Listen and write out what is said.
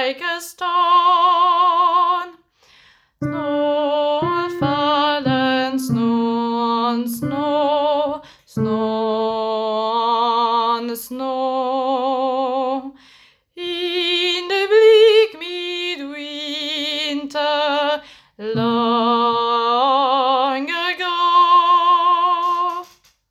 like a stone. Snow on fallen, snow on snow, snow on snow. In the bleak midwinter,